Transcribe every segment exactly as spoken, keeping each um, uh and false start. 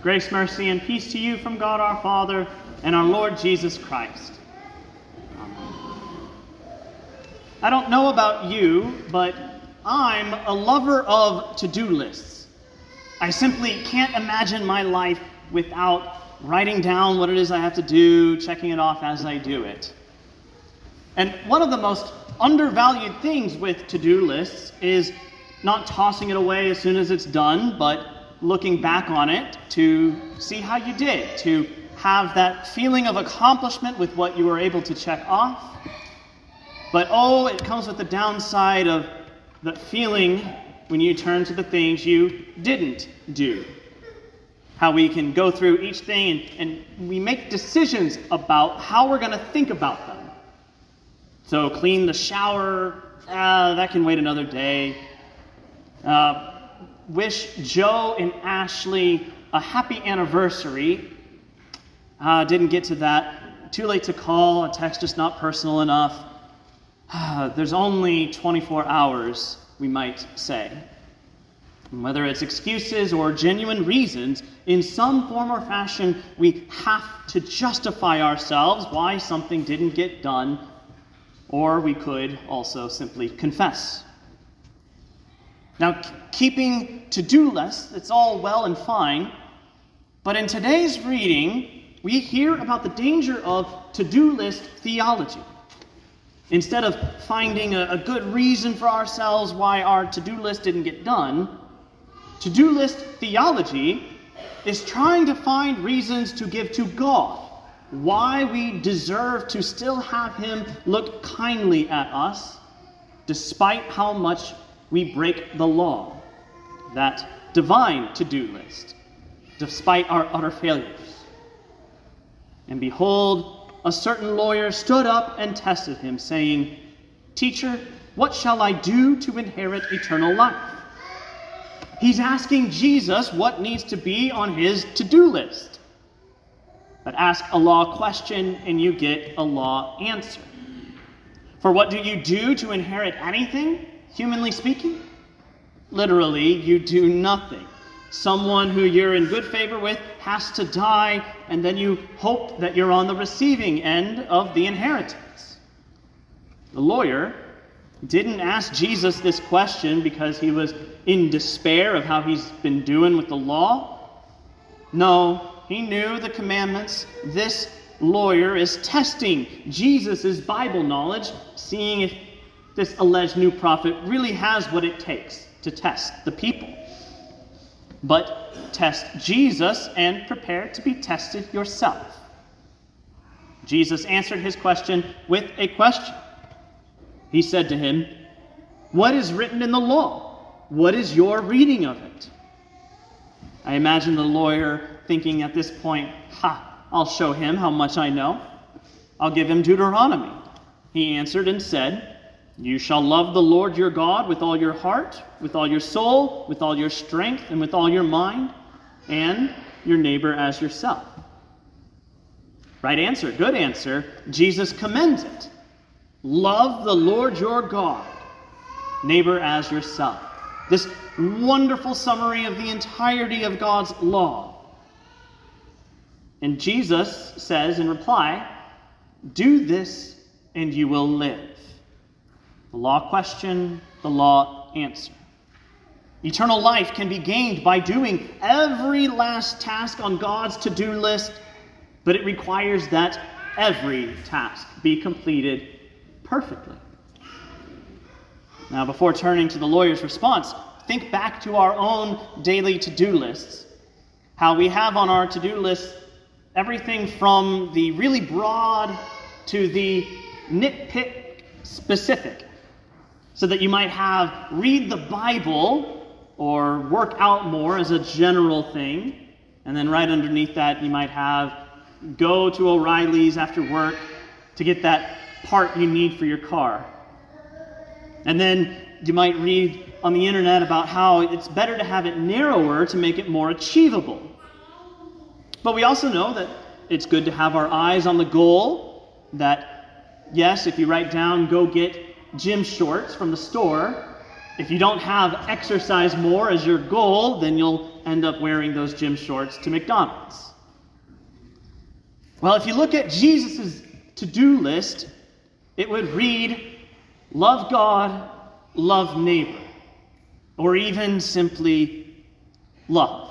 Grace, mercy, and peace to you from God our Father and our Lord Jesus Christ. Amen. I don't know about you, but I'm a lover of to-do lists. I simply can't imagine my life without writing down what it is I have to do, checking it off as I do it. And one of the most undervalued things with to-do lists is not tossing it away as soon as it's done, but looking back on it to see how you did, to have that feeling of accomplishment with what you were able to check off. But oh, it comes with the downside of the feeling when you turn to the things you didn't do. How we can go through each thing and, and we make decisions about how we're going to think about them. So clean the shower, ah, that can wait another day. Uh, wish Joe and Ashley a happy anniversary. Uh, didn't get to that. Too late to call, a text just not personal enough. Uh, there's only twenty-four hours, we might say. And whether it's excuses or genuine reasons, in some form or fashion, we have to justify ourselves why something didn't get done, or we could also simply confess. Now, keeping to-do lists, it's all well and fine, but in today's reading, we hear about the danger of to-do list theology. Instead of finding a, a good reason for ourselves why our to-do list didn't get done, to-do list theology is trying to find reasons to give to God why we deserve to still have Him look kindly at us, despite how much we break the law, that divine to-do list, despite our utter failures. And behold, a certain lawyer stood up and tested him, saying, "Teacher, what shall I do to inherit eternal life?" He's asking Jesus what needs to be on his to-do list. But ask a law question and you get a law answer. For what do you do to inherit anything? Humanly speaking, literally, you do nothing. Someone who you're in good favor with has to die, and then you hope that you're on the receiving end of the inheritance. The lawyer didn't ask Jesus this question because he was in despair of how he's been doing with the law. No, he knew the commandments. This lawyer is testing Jesus' Bible knowledge, seeing if this alleged new prophet really has what it takes to test the people. But test Jesus and prepare to be tested yourself. Jesus answered his question with a question. He said to him, "What is written in the law? What is your reading of it?" I imagine the lawyer thinking at this point, "Ha, I'll show him how much I know. I'll give him Deuteronomy." He answered and said, "You shall love the Lord your God with all your heart, with all your soul, with all your strength, and with all your mind, and your neighbor as yourself." Right answer, good answer. Jesus commends it. Love the Lord your God, neighbor as yourself. This wonderful summary of the entirety of God's law. And Jesus says in reply, "Do this and you will live." The law question, the law answer. Eternal life can be gained by doing every last task on God's to-do list, but it requires that every task be completed perfectly. Now, before turning to the lawyer's response, think back to our own daily to-do lists. How we have on our to-do list everything from the really broad to the nitpick specific. So that you might have read the Bible or work out more as a general thing. And then right underneath that, you might have go to O'Reilly's after work to get that part you need for your car. And then you might read on the internet about how it's better to have it narrower to make it more achievable. But we also know that it's good to have our eyes on the goal, that yes, if you write down, go get gym shorts from the store, if you don't have exercise more as your goal, then you'll end up wearing those gym shorts to McDonald's? Well, if you look at Jesus' to-do list, it would read, love God, love neighbor, or even simply love.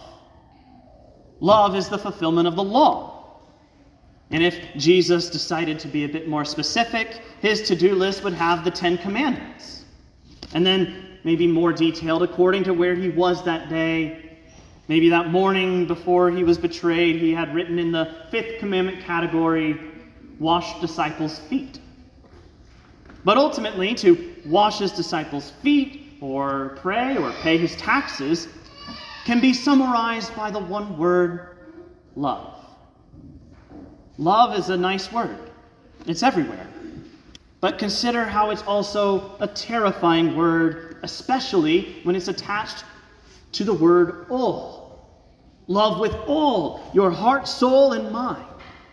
Love is the fulfillment of the law. And if Jesus decided to be a bit more specific, his to-do list would have the Ten Commandments. And then maybe more detailed according to where he was that day. Maybe that morning before he was betrayed, he had written in the fifth commandment category, wash disciples' feet. But ultimately, to wash his disciples' feet, or pray, or pay his taxes, can be summarized by the one word, love. Love is a nice word. It's everywhere. But consider how it's also a terrifying word, especially when it's attached to the word all. Love with all your heart, soul, and mind.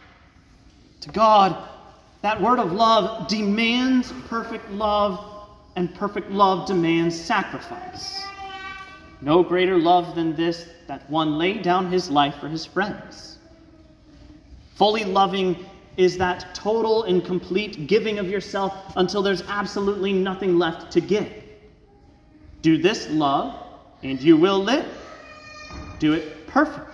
To God, that word of love demands perfect love, and perfect love demands sacrifice. No greater love than this, that one laid down his life for his friends. Fully loving is that total and complete giving of yourself until there's absolutely nothing left to give. Do this love, and you will live. Do it perfectly.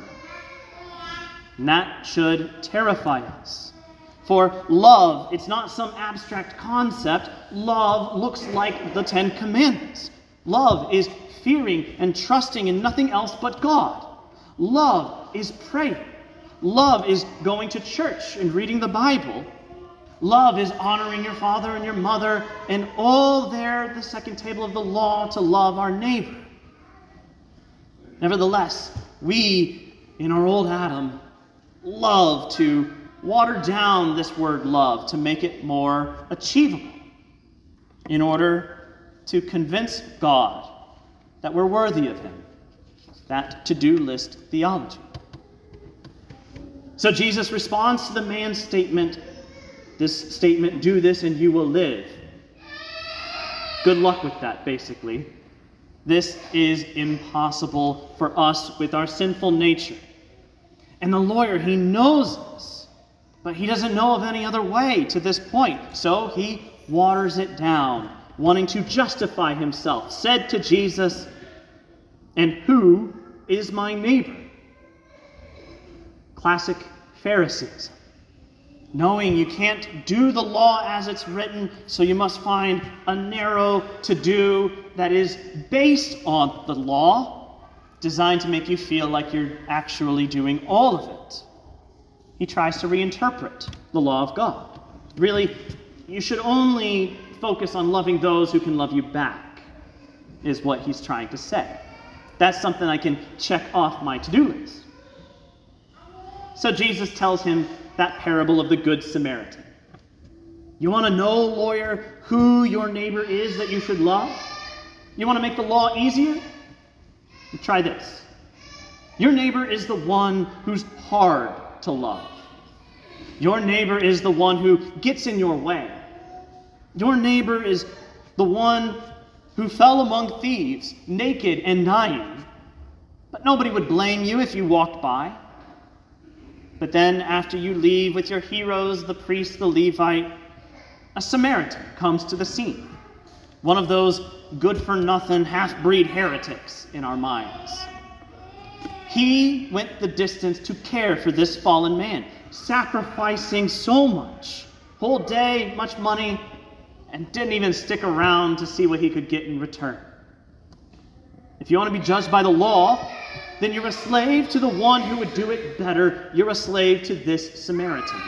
And that should terrify us. For love, it's not some abstract concept. Love looks like the Ten Commandments. Love is fearing and trusting in nothing else but God. Love is praying. Love is going to church and reading the Bible. Love is honoring your father and your mother, and all there, the second table of the law, to love our neighbor. Nevertheless, we, in our old Adam, love to water down this word love to make it more achievable in order to convince God that we're worthy of him. That to-do list theology. So Jesus responds to the man's statement, this statement, do this and you will live. Good luck with that, basically. This is impossible for us with our sinful nature. And the lawyer, he knows this, but he doesn't know of any other way to this point. So he waters it down, wanting to justify himself, said to Jesus, and who is my neighbor? Classic Pharisees. Knowing you can't do the law as it's written, so you must find a narrow to-do that is based on the law, designed to make you feel like you're actually doing all of it. He tries to reinterpret the law of God. Really, you should only focus on loving those who can love you back, is what he's trying to say. That's something I can check off my to-do list. So Jesus tells him that parable of the Good Samaritan. You want to know, lawyer, who your neighbor is that you should love? You want to make the law easier? Try this. Your neighbor is the one who's hard to love. Your neighbor is the one who gets in your way. Your neighbor is the one who fell among thieves, naked and dying. But nobody would blame you if you walked by. But then after you leave with your heroes, the priest, the Levite, a Samaritan comes to the scene. One of those good-for-nothing half-breed heretics in our minds. He went the distance to care for this fallen man, sacrificing so much, whole day, much money, and didn't even stick around to see what he could get in return. If you want to be judged by the law, then you're a slave to the one who would do it better. You're a slave to this Samaritan.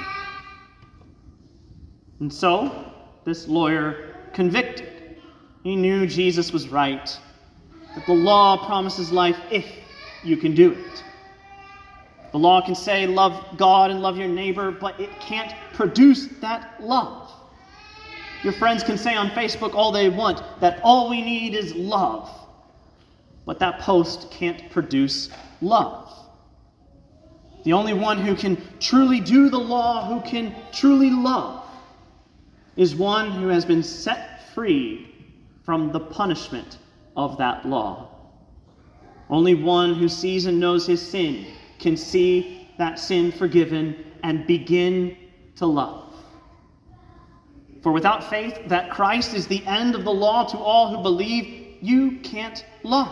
And so, this lawyer convicted. He knew Jesus was right, that the law promises life if you can do it. The law can say love God and love your neighbor, but it can't produce that love. Your friends can say on Facebook all they want that all we need is love. But that post can't produce love. The only one who can truly do the law, who can truly love, is one who has been set free from the punishment of that law. Only one who sees and knows his sin can see that sin forgiven and begin to love. For without faith that Christ is the end of the law to all who believe, you can't love.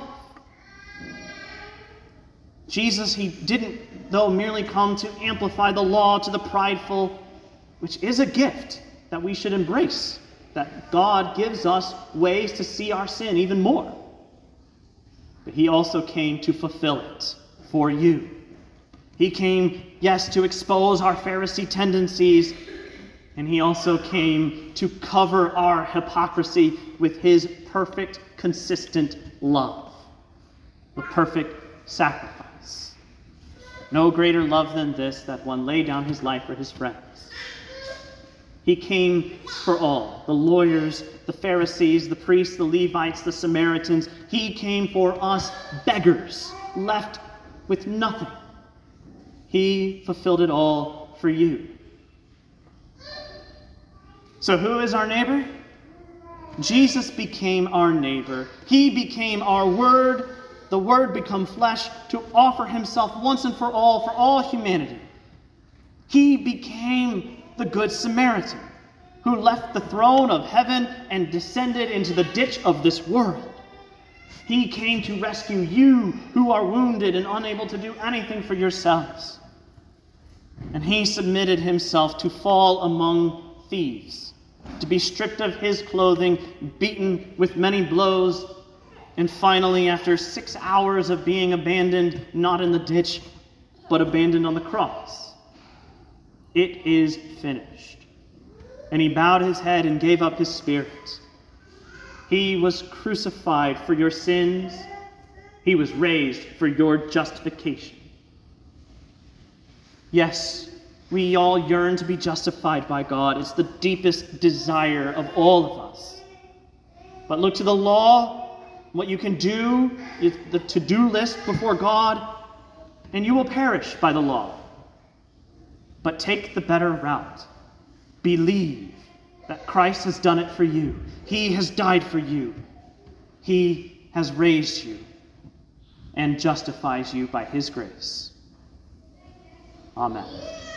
Jesus, he didn't, though, merely come to amplify the law to the prideful, which is a gift that we should embrace, that God gives us ways to see our sin even more. But he also came to fulfill it for you. He came, yes, to expose our Pharisee tendencies, and he also came to cover our hypocrisy with his perfect, consistent love, the perfect sacrifice. No greater love than this, that one lay down his life for his friends. He came for all, the lawyers, the Pharisees, the priests, the Levites, the Samaritans. He came for us beggars, left with nothing. He fulfilled it all for you. So who is our neighbor? Jesus became our neighbor. He became our Word, the Word become flesh, to offer himself once and for all for all humanity. He became the Good Samaritan, who left the throne of heaven and descended into the ditch of this world. He came to rescue you who are wounded and unable to do anything for yourselves. And he submitted himself to fall among thieves, to be stripped of his clothing, beaten with many blows, and finally, after six hours of being abandoned, not in the ditch, but abandoned on the cross, it is finished. And he bowed his head and gave up his spirit. He was crucified for your sins. He was raised for your justification. Yes, we all yearn to be justified by God. It's the deepest desire of all of us. But look to the law, what you can do, the to-do list before God, and you will perish by the law. But take the better route. Believe that Christ has done it for you. He has died for you. He has raised you and justifies you by his grace. Amen.